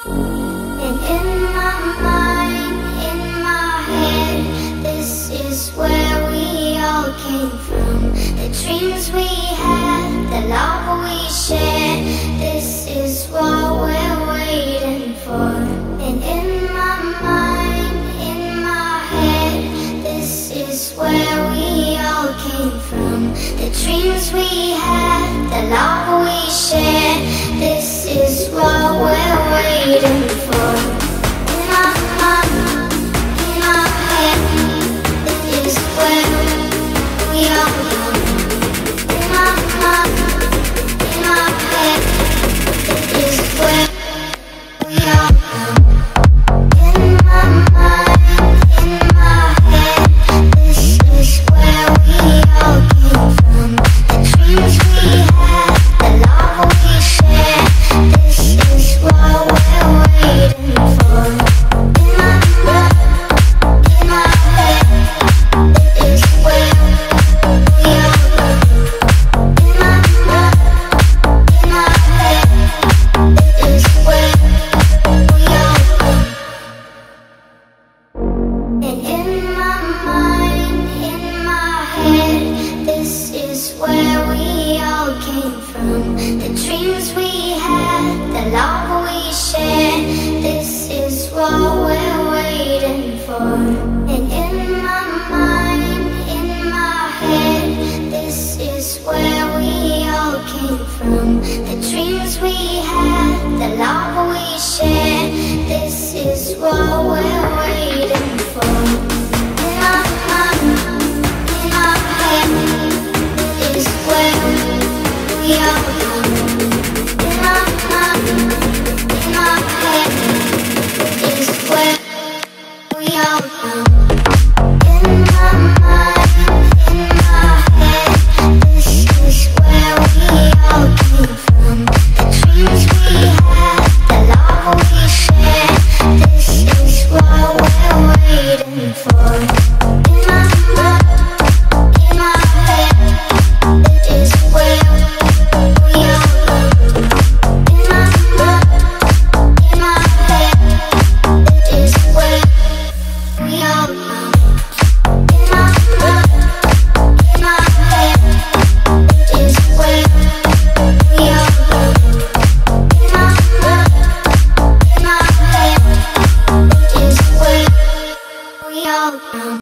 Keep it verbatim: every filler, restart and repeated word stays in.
And in my mind, in my head, this is where we all came from. The dreams we had, the love we shared, this is what we're waiting for. And in my mind, in my head, this is where we all came from. The dreams we had, the love we shared, this is what we're waiting for. In my mind, in my head, this is where we all come. In my mind, in my head, this is where we all come. In my mind, in my head, this is where we all came from. The dreams we had, the love we shared, this is what we're waiting for. In my mind, in my head, this is where we all come. In my mind, in my head, this is where we all come. And in my mind, in my head, this is where we all came from. The dreams we